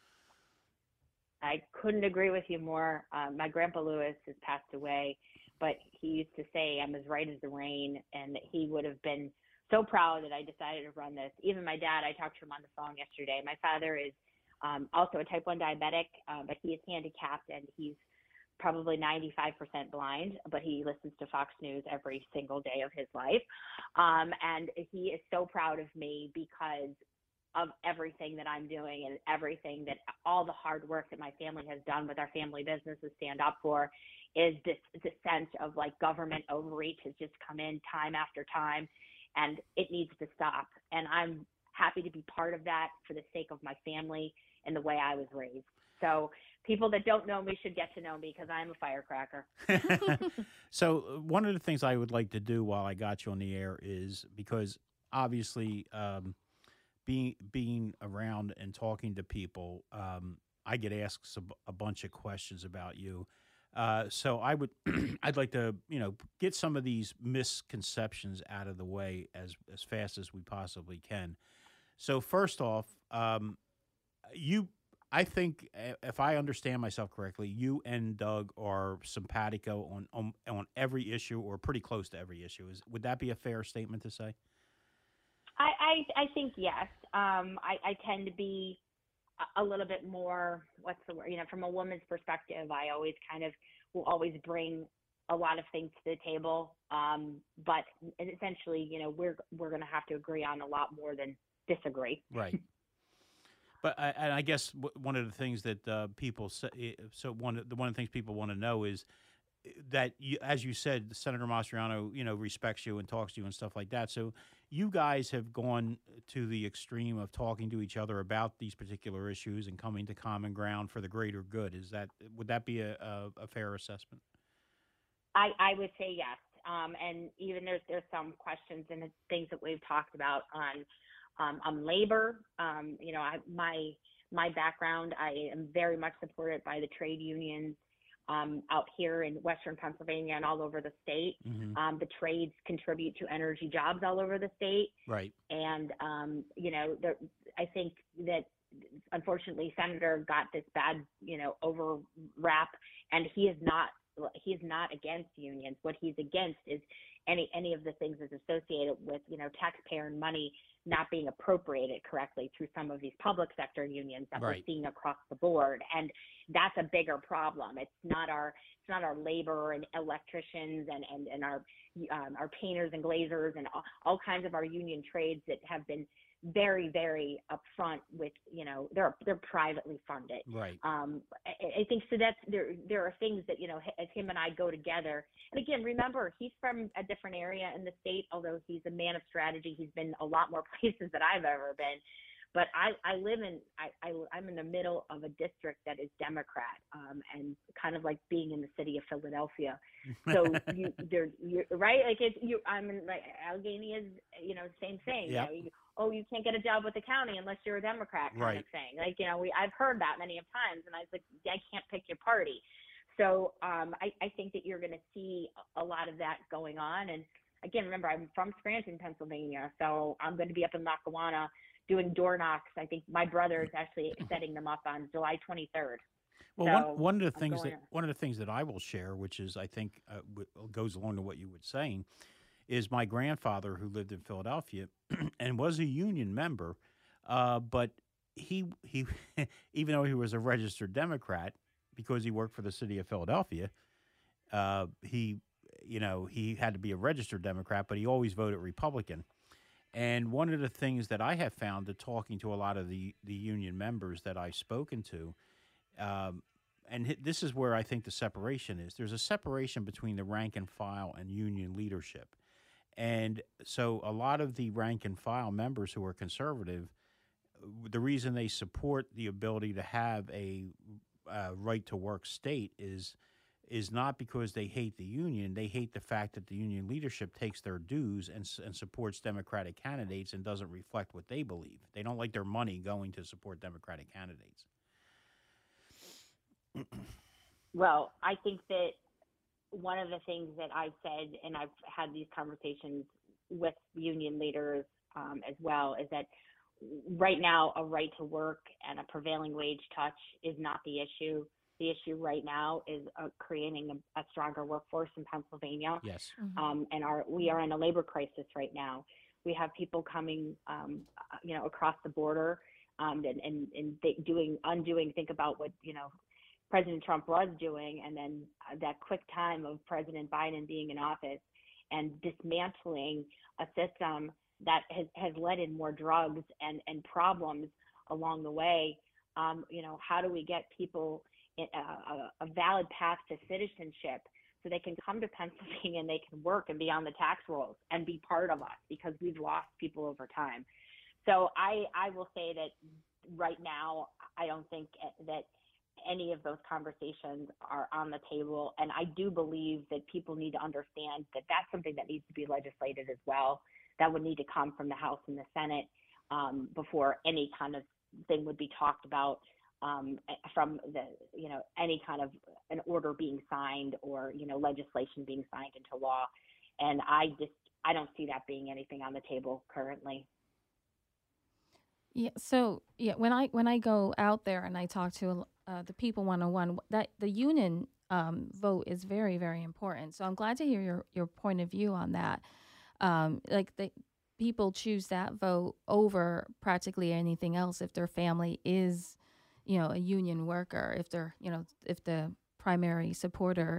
I couldn't agree with you more. Um, my grandpa Lewis has passed away, but he used to say, I'm as right as the rain, and that he would have been so proud that I decided to run this. Even my dad, I talked to him on the phone yesterday. My father is um, also a type one diabetic, uh, but he is handicapped, and he's probably ninety-five percent blind, but he listens to Fox News every single day of his life. Um, and he is so proud of me because of everything that I'm doing and everything that all the hard work that my family has done with our family businesses Stand Up For is this, this sense of like government overreach has just come in time after time, and it needs to stop. And I'm happy to be part of that for the sake of my family and the way I was raised. So people that don't know me should get to know me because I'm a firecracker. So one of the things I would like to do while I got you on the air is, because obviously um, being being around and talking to people, um, I get asked a, b- a bunch of questions about you. Uh, so I would, I'd like to, you know, get some of these misconceptions out of the way as as fast as we possibly can. So first off, um, you, I think, uh, if I understand myself correctly, you and Doug are simpatico on on, on every issue, or pretty close to every issue. Is would that be a fair statement to say? I, I, I think yes. Um, I, I tend to be a, a little bit more, what's the word, you know, from a woman's perspective, I always kind of will always bring a lot of things to the table. Um, but essentially, you know, we're, we're going to have to agree on a lot more than disagree. Right. But I, and I guess w- one of the things that uh, people say, eh, so one of the one of the things people want to know is that you, as you said, Senator Mastriano, you know, respects you and talks to you and stuff like that. So you guys have gone to the extreme of talking to each other about these particular issues and coming to common ground for the greater good. Is that, would that be a, a, a fair assessment? I, I would say yes. Um, and even there's, there's some questions and things that we've talked about on, um, on labor. Um, you know, I, my, my background, I am very much supported by the trade unions um, out here in Western Pennsylvania and all over the state. Mm-hmm. Um, the trades contribute to energy jobs all over the state. Right. And, um, you know, there, I think that unfortunately Senator got this bad, you know, over rap, and he is not, he's not against unions. What he's against is any, any of the things that's associated with, you know, taxpayer money not being appropriated correctly through some of these public sector unions that Right. we're seeing across the board. And that's a bigger problem. It's not our, it's not our labor and electricians and, and, and our, um, our painters and glazers and all, all kinds of our union trades that have been very, very upfront with, you know, they're, they're privately funded. Right. Um, I, I think so that's, there, there are things that, you know, as him and I go together. And again, remember, he's from a different area in the state, although he's a man of strategy. He's been a lot more places than I've ever been. But I, I live in, I, I, I'm in the middle of a district that is Democrat, um, and kind of like being in the city of Philadelphia. So you, there, you're right. Like it's, you, I'm in like Allegheny is, you know, same thing. Yep. You know, you, oh, you can't get a job with the county unless you're a Democrat kind Right. of thing. Like, you know, we, I've heard that many of times, and I was like, I can't pick your party. So um, I, I think that you're going to see a lot of that going on. And again, remember, I'm from Scranton, Pennsylvania, so I'm going to be up in Lackawanna doing door knocks. I think my brother is actually setting them up on July twenty-third. Well, So, one, one of the I'm things going that to- one of the things that I will share, which is I think uh, w- goes along to what you were saying, is my grandfather who lived in Philadelphia and was a union member, uh, but he he even though he was a registered Democrat because he worked for the city of Philadelphia, uh, he you know he had to be a registered Democrat, but he always voted Republican. And one of the things that I have found to talking to a lot of the, the union members that I've spoken to, um, and hi- this is where I think the separation is. There's a separation between the rank and file and union leadership. And so a lot of the rank and file members who are conservative, the reason they support the ability to have a uh, right to work state is is not because they hate the union. They hate the fact that the union leadership takes their dues and, s- and supports Democratic candidates and doesn't reflect what they believe. They don't like their money going to support Democratic candidates. Well, I think that one of the things that I've said, and I've had these conversations with union leaders um, as well, is that right now a right to work and a prevailing wage touch is not the issue. The issue right now is uh, creating a, a stronger workforce in Pennsylvania. Yes. Um, and our, we are in a labor crisis right now. We have people coming, um, uh, you know, across the border, um, and, and, and they doing, undoing, think about what, you know, President Trump was doing, and then uh, that quick time of President Biden being in office and dismantling a system that has, has led in more drugs and, and problems along the way. Um, you know, how do we get people in a, a valid path to citizenship so they can come to Pennsylvania and they can work and be on the tax rolls and be part of us, because we've lost people over time. So I, I will say that right now, I don't think that any of those conversations are on the table. And I do believe that people need to understand that that's something that needs to be legislated as well. That would need to come from the House and the Senate. um, before any kind of thing would be talked about um, from the, you know, any kind of an order being signed or, you know, legislation being signed into law. And I just, I don't see that being anything on the table currently. Yeah. So yeah, when I when I go out there and I talk to uh, the people one on one, that the union um, vote is very very important. So I'm glad to hear your your point of view on that. Um, like the people choose that vote over practically anything else if their family is, you know, a union worker. If they're, you know, if the primary supporter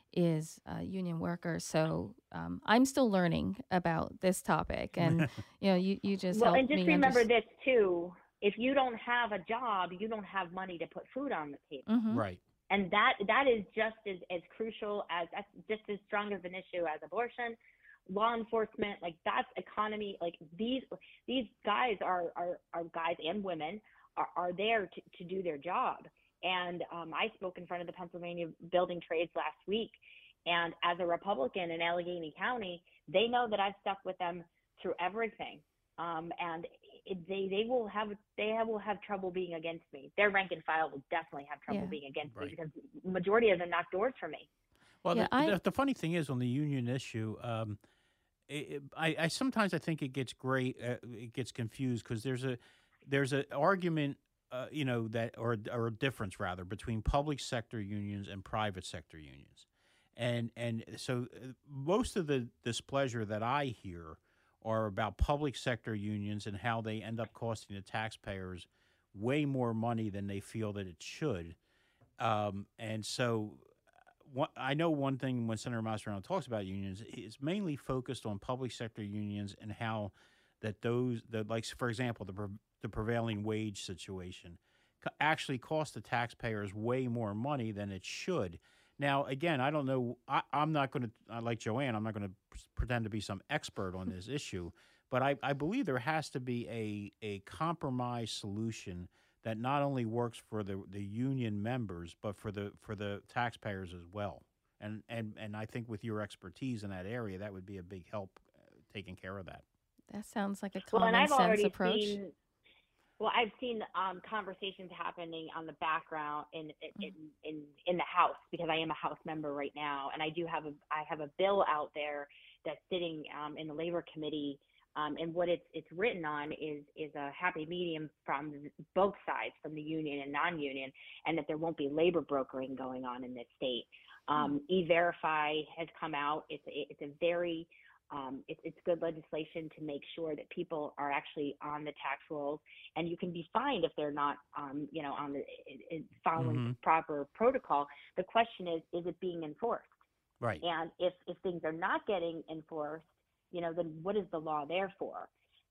is a union worker. So um, I'm still learning about this topic, and you know, you, you just well, helped and just me remember underst- this too: if you don't have a job, you don't have money to put food on the table, Mhm. Right. and that that is just as, as crucial as that's just as strong of an issue as abortion, law enforcement. Like that's economy. Like these these guys are are, are guys and women are, are there to, to do their job. And um, I spoke in front of the Pennsylvania Building Trades last week. And as a Republican in Allegheny County, they know that I've stuck with them through everything. Um, and it, they they will have they have, will have trouble being against me. Their rank and file will definitely have trouble Yeah. being against Right. me because the majority of them knock doors for me. Well, Yeah, the, I- the, the funny thing is on the union issue, um, it, it- I, I sometimes I think it gets great, uh, it gets confused because there's a there's an argument, uh, you know, that or or a difference rather between public sector unions and private sector unions, and and so uh, most of the displeasure that I hear are about public sector unions and how they end up costing the taxpayers way more money than they feel that it should, um, and so. One, I know one thing when Senator Mastriano talks about unions, it's mainly focused on public sector unions and how that those, the, like, for example, the, pre- the prevailing wage situation co- actually costs the taxpayers way more money than it should. Now, again, I don't know. I, I'm not going to, like Joanne, I'm not going to pretend to be some expert on this issue, but I, I believe there has to be a, a compromise solution that not only works for the, the union members, but for the for the taxpayers as well. And, and and I think with your expertise in that area, that would be a big help uh, taking care of that. That sounds like a Well, common and I've sense already approach. seen. Well, I've seen um, conversations happening on the background in, in in in the House because I am a House member right now, and I do have a I have a bill out there that's sitting um, in the Labor Committee. Um, and what it's it's written on is is a happy medium from both sides, from the union and non-union, and that there won't be labor brokering going on in this state. Um, E-Verify has come out. It's a, it's a very um, it's it's good legislation to make sure that people are actually on the tax rolls, and you can be fined if they're not um, you know on the it, it following Mhm. proper protocol. The question is, is it being enforced? Right. And if if things are not getting enforced, you know, then what is the law there for?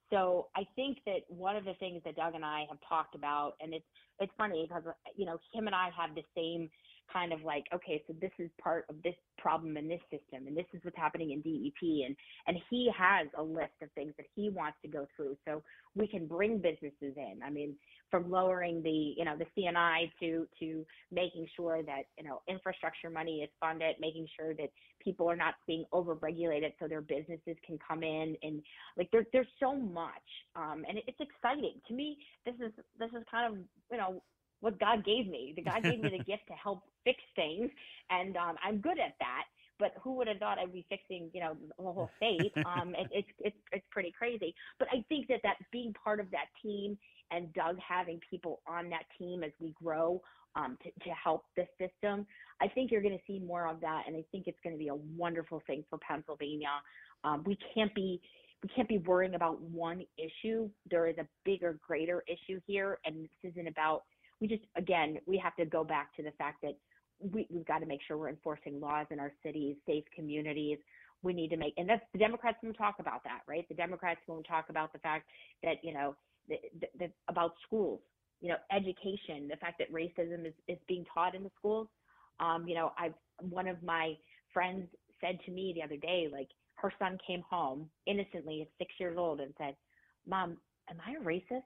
So I think that one of the things that Doug and I have talked about, and it's it's funny because, you know, him and I have the same kind of like, okay, so this is part of this problem in this system, and this is what's happening in D E P, and and he has a list of things that he wants to go through, so we can bring businesses in. I mean, from lowering the, you know, the C N I to to making sure that, you know, infrastructure money is funded, making sure that people are not being overregulated so their businesses can come in, and like there's there's so much, um, and it, it's exciting to me. This is this is kind of, you know, what God gave me. The God gave me the gift to help fix things, and um, I'm good at that. But who would have thought I'd be fixing, you know, the whole state? Um, it, it's it's it's pretty crazy. But I think that that being part of that team and Doug having people on that team as we grow um, to, to help this system, I think you're going to see more of that, and I think it's going to be a wonderful thing for Pennsylvania. Um, we can't be we can't be worrying about one issue. There is a bigger, greater issue here, and this isn't about. We just, again, we have to go back to the fact that we, we've got to make sure we're enforcing laws in our cities, safe communities. We need to make, and that's, the Democrats won't talk about that, right? The Democrats won't talk about the fact that, you know, the, the, the, about schools, you know, education, the fact that racism is, is being taught in the schools. Um, you know, I've, one of my friends said to me the other day, like, her son came home innocently at six years old and said, "Mom, am I a racist?"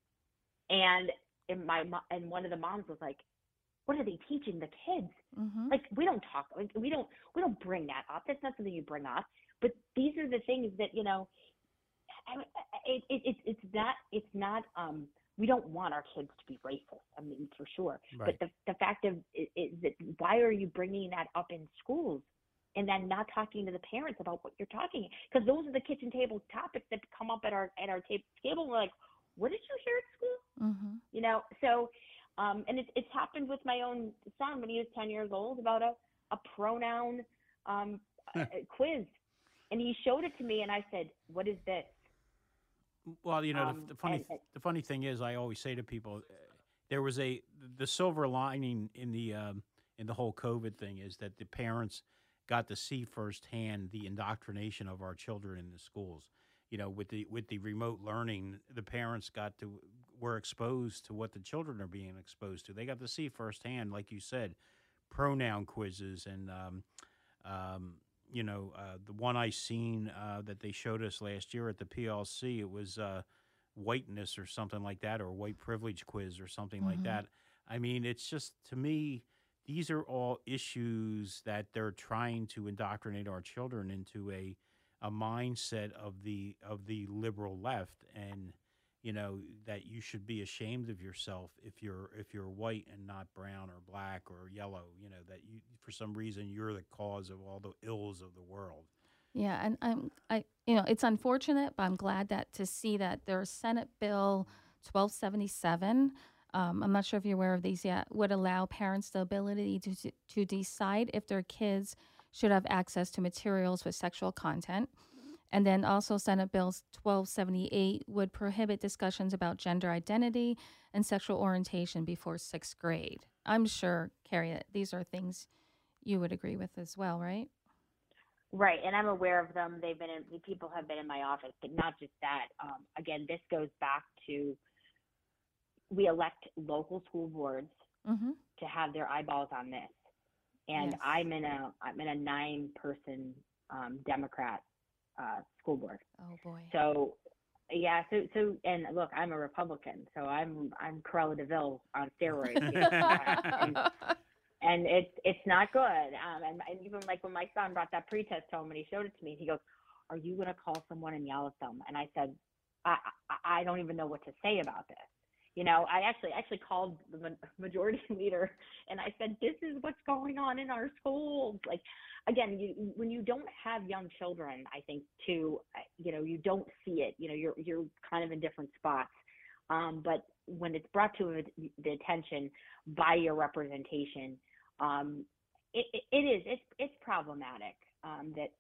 And And my mo- and one of the moms was like, "What are they teaching the kids? Mhm. Like, we don't talk, like, we don't we don't bring that up. That's not something you bring up. But these are the things that, you know, I, it, it, it's it's not it's not um we don't want our kids to be racist. I mean, for sure. Right. But the the fact of is, is that why are you bringing that up in schools and then not talking to the parents about what you're talking? Because those are the kitchen table topics that come up at our at our ta- table. We're like, what did you hear at school? Mm-hmm. You know, so um, and it's it's happened with my own son when he was ten years old about a a pronoun um uh, quiz, and he showed it to me, and I said, what is this? Well, you know, Um, the, the funny and- and- the funny thing is, I always say to people, uh, there was a the silver lining in the um, in the whole COVID thing is that the parents got to see firsthand the indoctrination of our children in the schools. You know, with the with the remote learning, the parents got to were exposed to what the children are being exposed to. They got to see firsthand, like you said, pronoun quizzes and um, um, you know, uh, the one I seen uh, that they showed us last year at the P L C, it was uh, whiteness or something like that, or white privilege quiz or something like Mhm. that. I mean, it's just, to me, these are all issues that they're trying to indoctrinate our children into a a mindset of the of the liberal left, and you know that you should be ashamed of yourself if you're if you're white and not brown or black or yellow. You know that you for some reason you're the cause of all the ills of the world. Yeah, and I'm I you know it's unfortunate, but I'm glad that to see that there's Senate Bill twelve seventy-seven. Um, I'm not sure if you're aware of these yet. Would allow parents the ability to to decide if their kids should have access to materials with sexual content. And then also Senate Bill twelve seventy-eight would prohibit discussions about gender identity and sexual orientation before sixth grade. I'm sure, Carrie, that these are things you would agree with as well, right? Right, and I'm aware of them. They've been in, people have been in my office, but not just that. Um, again, this goes back to we elect local school boards Mm-hmm. to have their eyeballs on this, and Yes. I'm in a I'm in a nine person um, Democrat uh, school board. Oh boy. So yeah, so so and look, I'm a Republican, so I'm I'm Cruella DeVille on steroids. you know, and, and it's it's not good. Um, and, and even like when my son brought that pretest home and he showed it to me, he goes, "Are you going to call someone and yell at them?" And I said, I, I I don't even know what to say about this. You know, I actually actually called the ma- majority leader and I said, "This is what's going on in our schools." Like, again, you, when you don't have young children, I think too, uh, you know, you don't see it. You know, you're you're kind of in different spots. Um, but when it's brought to the attention by your representation, um, it, it, it is it's it's problematic um, that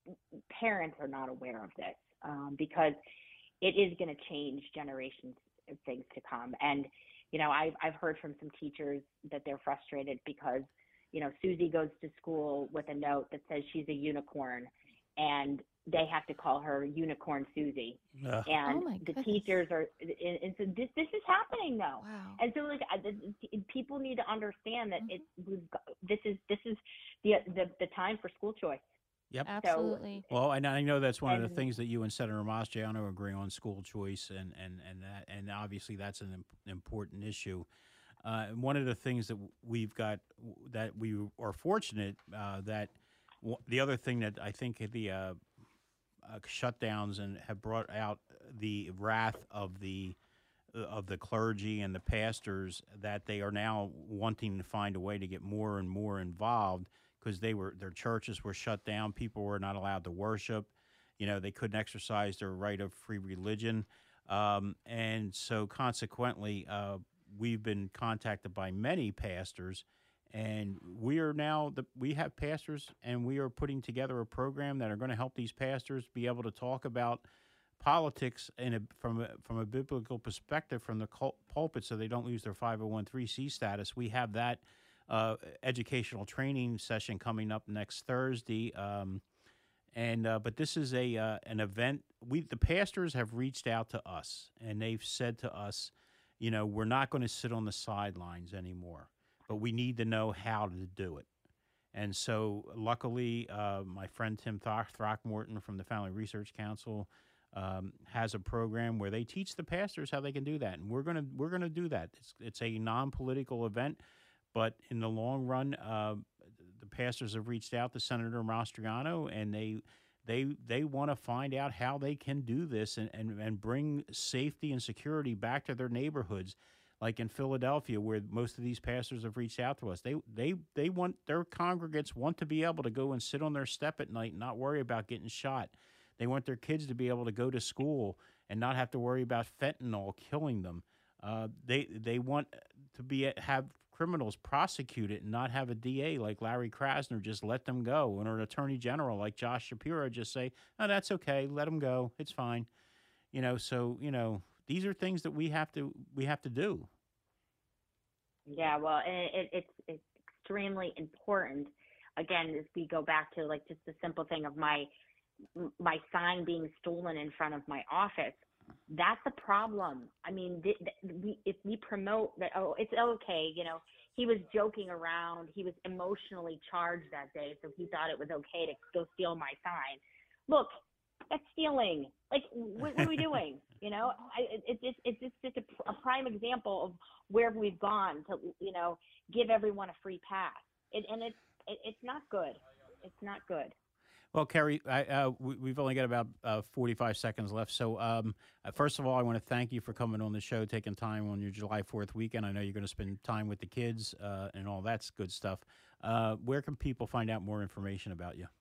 parents are not aware of this um, because it is going to change generations of things to come. And you know, I've I've heard from some teachers that they're frustrated because you know Susie goes to school with a note that says she's a unicorn, and they have to call her Unicorn Susie. Ugh. And Oh my the goodness. teachers are, and, and so this this is happening though. Wow. And so like I- the- the- people need to understand that Mhm. it's we've got, this is this is the the the time for school choice. Yep. Absolutely. Well, and I know that's one of the And- things that you and Senator Mastriano agree on, school choice, and and and that, and obviously that's an imp- important issue. Uh, and one of the things that we've got that we are fortunate uh, that w- the other thing that I think the uh, uh, shutdowns and have brought out the wrath of the of the clergy and the pastors, that they are now wanting to find a way to get more and more involved, because they were their churches were shut down. People were not allowed to worship. You know, they couldn't exercise their right of free religion, um, and so consequently, uh, we've been contacted by many pastors, and we are now the we have pastors, and we are putting together a program that are going to help these pastors be able to talk about politics in a, from a, from a biblical perspective from the cul- pulpit, so they don't lose their five oh one c status. We have that uh, educational training session coming up next Thursday, um, and uh, but this is a uh, an event. We the pastors have reached out to us, and they've said to us, you know, we're not going to sit on the sidelines anymore, but we need to know how to do it. And so, luckily, uh, my friend Tim Throck- Throckmorton from the Family Research Council um, has a program where they teach the pastors how they can do that, and we're gonna we're gonna do that. It's it's a non-political event, but in the long run, uh, the pastors have reached out to Senator Mastriano, and they they they want to find out how they can do this and, and, and bring safety and security back to their neighborhoods. Like in Philadelphia, where most of these pastors have reached out to us, they they they want their congregants want to be able to go and sit on their step at night and not worry about getting shot. They want their kids to be able to go to school and not have to worry about fentanyl killing them. Uh, they they want to be have criminals prosecuted and not have a D A like Larry Krasner just let them go, or an attorney general like Josh Shapiro just say, "Oh, that's okay, let them go, it's fine." You know, so you know. These are things that we have to we have to do. Yeah, well, it, it, it's it's extremely important. Again, as we go back to like just the simple thing of my my sign being stolen in front of my office, that's a problem. I mean, th- th- we, if we promote that, oh, it's okay, you know, he was joking around, he was emotionally charged that day, so he thought it was okay to go steal my sign. Look, that's stealing. Like, what, what are we doing? You know, I, it, it, it's just, just a, a prime example of where we've gone to, you know, give everyone a free pass. It, and it's it, it's not good. It's not good. Well, Kerry, I, uh, we, we've only got about uh, forty-five seconds left. So, um, uh, first of all, I want to thank you for coming on the show, taking time on your July fourth weekend. I know you're going to spend time with the kids uh, and all that's good stuff. Uh, where can people find out more information about you?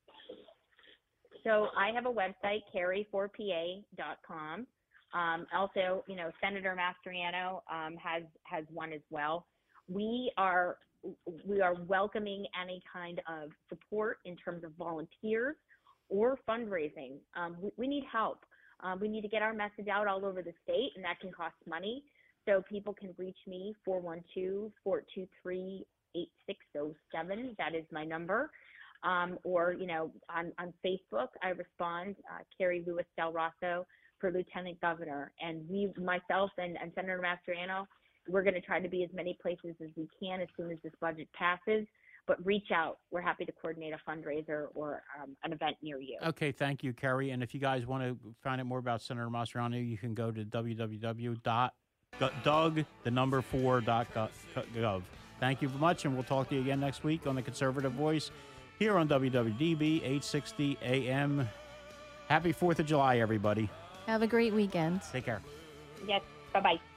So I have a website, carry four p a dot com. Um, also, you know, Senator Mastriano um, has has one as well. We are we are welcoming any kind of support in terms of volunteers or fundraising. Um, we, we need help. Um, we need to get our message out all over the state, and that can cost money. So people can reach me, four one two, four two three, eight six zero seven. That is my number. Um, or, you know, on, on Facebook, I respond, uh, Carrie Lewis Del Rosso for Lieutenant Governor. And we, myself and, and Senator Mastriano, we're going to try to be as many places as we can as soon as this budget passes. But reach out. We're happy to coordinate a fundraiser or um, an event near you. Okay, thank you, Kerry. And if you guys want to find out more about Senator Mastriano, you can go to w w w dot doug the number four dot gov. Thank you very much, and we'll talk to you again next week on The Conservative Voice here on W W D B eight sixty A M. Happy fourth of July, everybody. Have a great weekend. Take care. Yes, bye-bye.